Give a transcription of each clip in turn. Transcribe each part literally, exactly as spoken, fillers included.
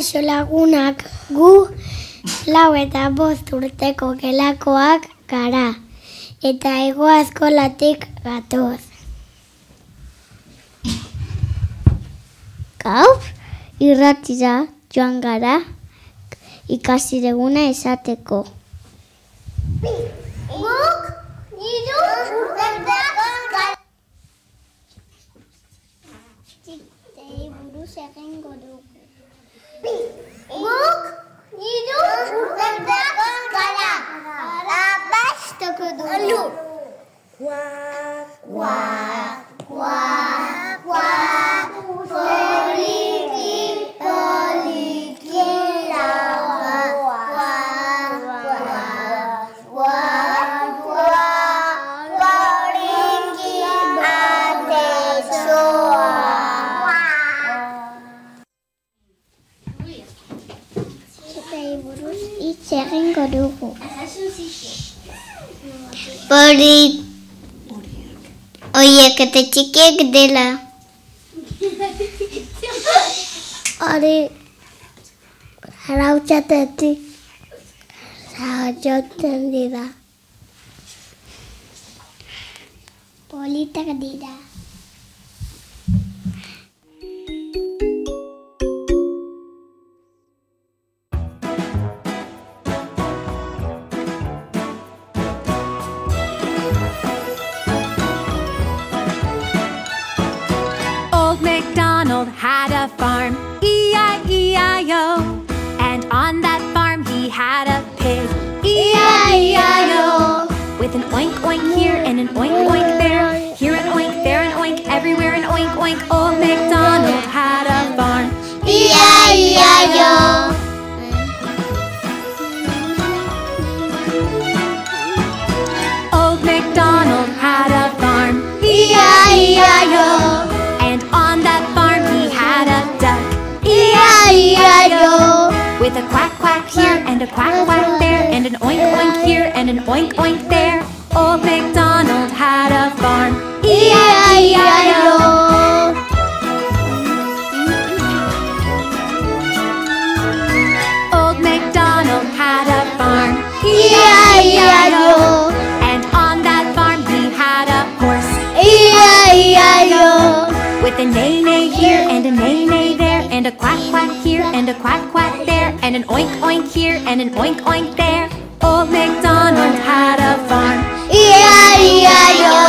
Kaixo lagunak, gu lau eta bost urteko gelakoak gara, eta Hego Eskolatik gatoz. Gaur, irratira joan gara, ikasi duguna esateko. Guk, hiru urteko gara. Txitei buruz egingo dugu. Guk, hiru urteko gara. Arabastoko dugu. Kuak, kuak, kuak, kuak, poliki, poliki, laua, kuak, kuak, kuak, poliki, atetxoa. Txitei buruz hitz egingo dugu. Poli Oiek eta txikiek dela. Hori arautzatetik jotzen dira. Politak dira. Had a farm, E I E I O, and on that farm he had a pig, E I E I O, with an oink oink here and an oink oink there, here an oink, there an oink, everywhere an oink oink. Old MacDonald had a farm, E I E I O. Old MacDonald had a farm, E I E I O, and on that farm he had a duck, E I E I O, with a quack quack here and a quack quack there, and an oink oink here and an oink oink there. Old MacDonald had a farm, E I E I O. Old MacDonald had a farm, E I E I O, and on that farm he had a horse, E I E I O, with a neigh-neigh here and a neigh-neigh there, and a quack quack here and a quack quack there, and an oink oink here and an oink oink there. Old MacDonald had a farm, E I E I O.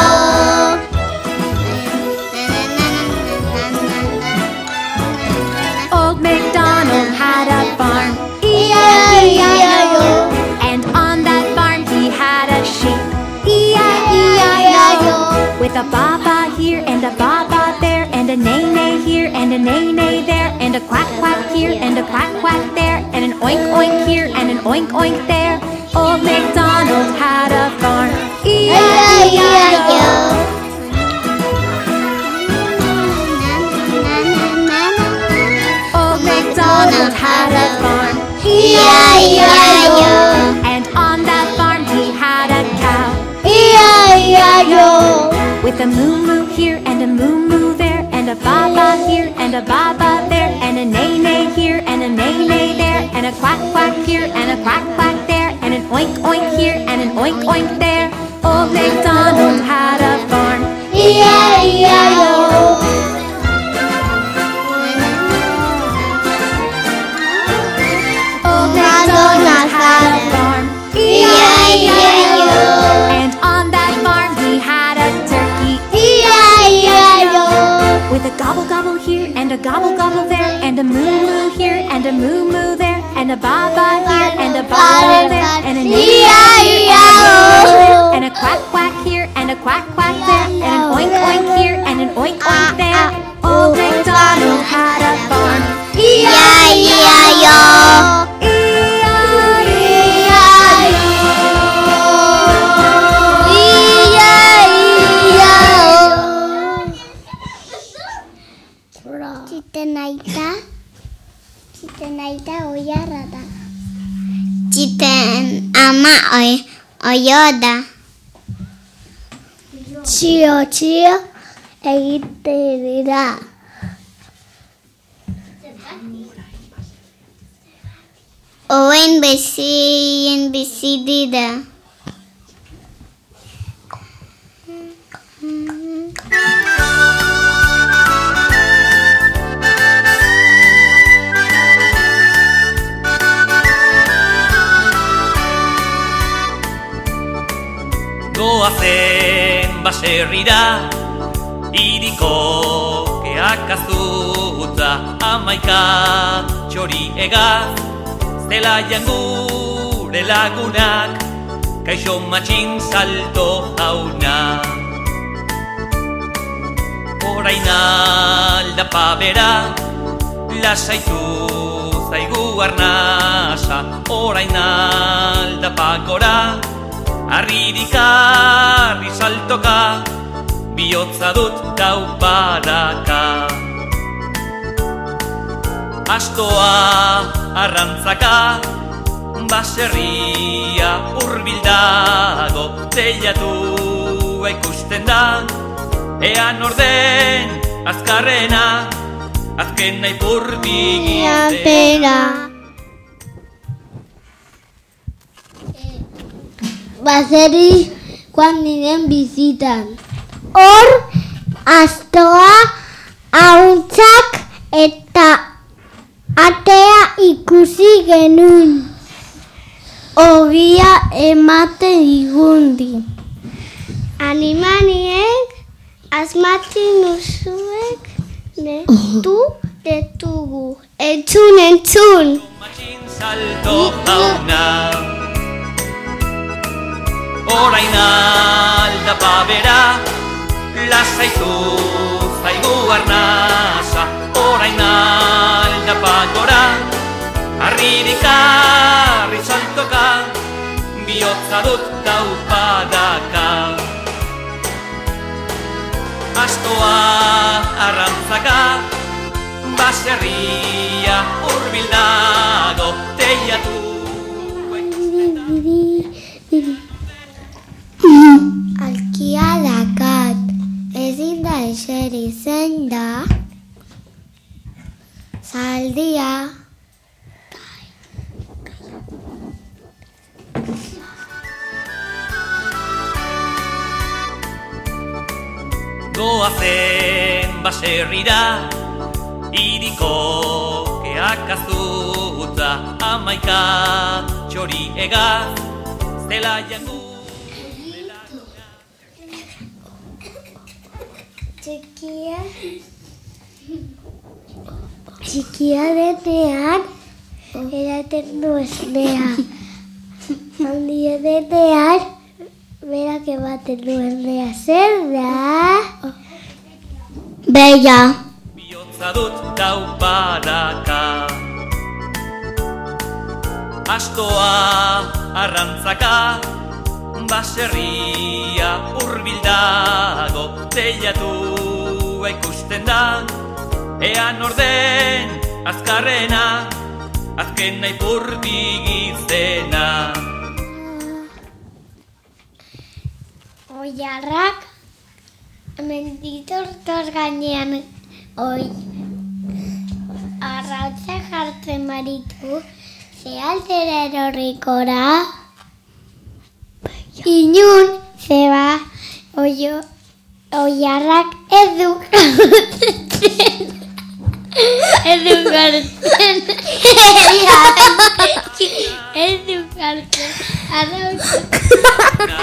Old MacDonald had a farm, E I E I O, and on that farm he had a sheep, E I E I O, with a baa-baa here and a baa-baa there, and a neigh-neigh here and a neigh-neigh there, and a quack quack here and a quack quack there, and an oink oink here and an oink oink there. Old MacDonald had a farm, E I E I O. Old MacDonald had a farm, E I E I O, and on that farm he had a cow, E I E I O, with a moo-moo here and a moo-moo there, and a baa-baa here and a baa-baa there, and a neigh-neigh here and a neigh-neigh there, and a quack quack here and a quack quack there, and an oink oink here and an oink oink there. Old MacDonald had a farm, E I E I O. Old MacDonald had a farm, E I E I O, and on that farm he had a turkey, E I E I O, with a gobble gobble here and a gobble gobble there, and a moo moo here and a moo moo there, and a baa-baa here and a baa-baa there, and an E I E I O, and a quack quack here and a quack quack there, and an oink oink here and an oink oink there. Old MacDonald had a farm, E I E I O. Txiten aita, txiten aita oiarra da. Txiten ama oi, oio da. Txio, txio egite dira. Oen bezien bizi dira. Goazen baserrira, iriko keak azutza, amaika txori egaz, zelaian gure lagunak, kaixo matxin salto jauna. Orain aldapa bera, lasaitu zaigu arnasa, orain aldapa gora, arririk arri saltoka, bihotza dut taupadaka. Astoa arrantzaka, baserria hurbildago, teilatua ikusten da, ean orden azkarrena, azkena ipurdigizena. Baserri joan ninen bizitan. Hor, astoa, ahuntzak eta atea ikusi genuen. Ogia ematen igundi. Animaniek asmatzen usuek netu detugu. Entzun, entzun! Matxin salto jauna. Orain aldapa bera, lasaitu zaigu arnasa, orain aldapa gora, arririk arri saltoka, bihotza dut taupadaka. Astoa arrantzaka, baserria hurbildago, teiatu. Alkia dakat, ezin da eseri zein da, zaldia. Goazen baserrira, iriko keak azutza, amaika txori egaz, zelaian gu. Txikia, txikia denean, eraten du esnea. Handia denean, berak ematen du esnea. Zer da? Beia. Bihotza dut taupadaka. Astoa arrantzaka, baserria hurbildago, teilatua ikusten da, ean orden azkarrena, azkena ipurdigizena. Oiarrak menditortor gainean oi. Arrautza jartzen maritu, ze altera erorrikora. Inun, zeba, oio, oiarrak ez du gartzen. Ez du gartzen. Ez du gartzen. Arrautza.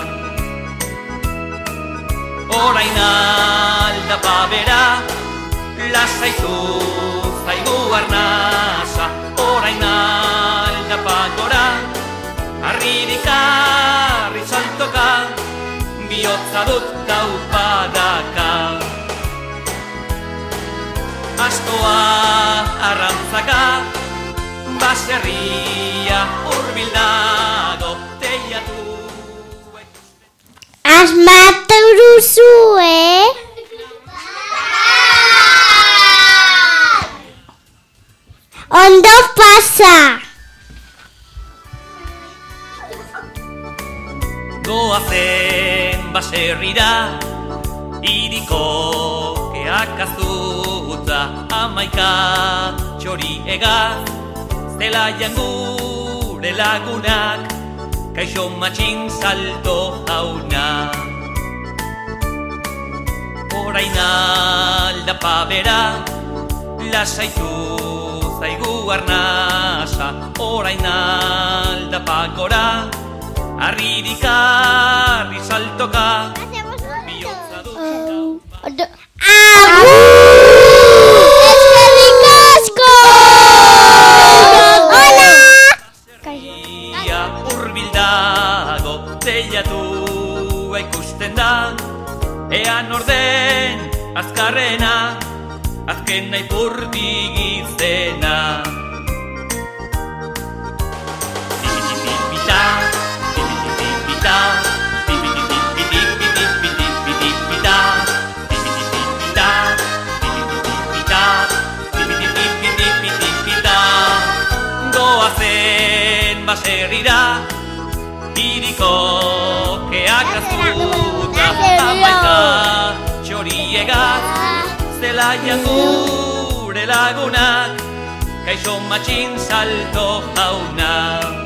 Orain aldapa bera, lasaitu zaigu arnasa, orain aldapa gora, arririk arri saltoka, bihotza dut taupadaka. Astoa arrantzaka, baserria hurbildago, teiatu. Asmatu duzu, eh? Ondo pasa! Goazen baserrira, iriko keak azutza, amaika txori egaz, zelaian gu gure lagunak, kaixo matxin salto jauna. Orain aldapa bera, lasaitu zaigu arnasa. Orain aldapa gora, arririk arri saltoka. Bihotza dut Agur! Eskerrik asko! Hola! Ia urbildago teilatua ikusten da, ean orden azkarrena, azkena ipurdigizena. Tipitipipita, tipitipipita, tipitipipitipitipitipita, tipitipipita, tipitipipita, tipitipipitipitipita. Goazen baserrira, hiriko keak azuta, amaika txoriegak, zelaian gure lagunak, kaixo matxin salto jauna.